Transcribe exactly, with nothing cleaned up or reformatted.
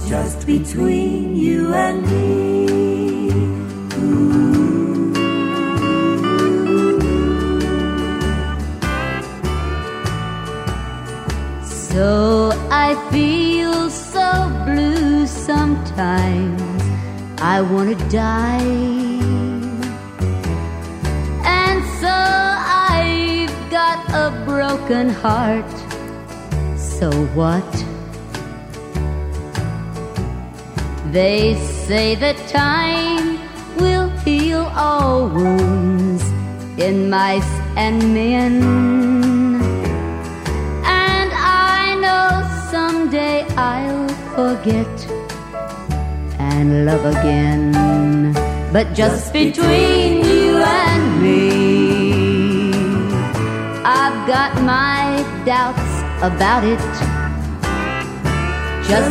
just between you and me. Ooh. So I feel so blue sometimes, I wanna die. And so I've got a broken heart. So what? They say that time will heal all wounds in mice and men. And I know someday I'll forget and love again. But just between you and me, I've got my doubts about it.